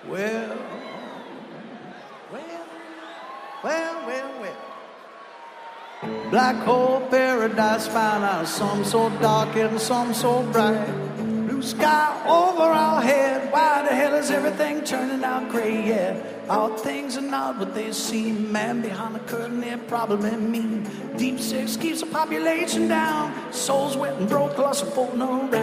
Well, well, well, well, well. Black hole paradise found out, some so dark and some so bright. Blue sky over our head, why the hell is everything turning out gray? Yeah, all things are not what they seem. Man behind the curtain, they're probably mean. Deep six keeps the population down. Souls wet and broke, lost a floating around.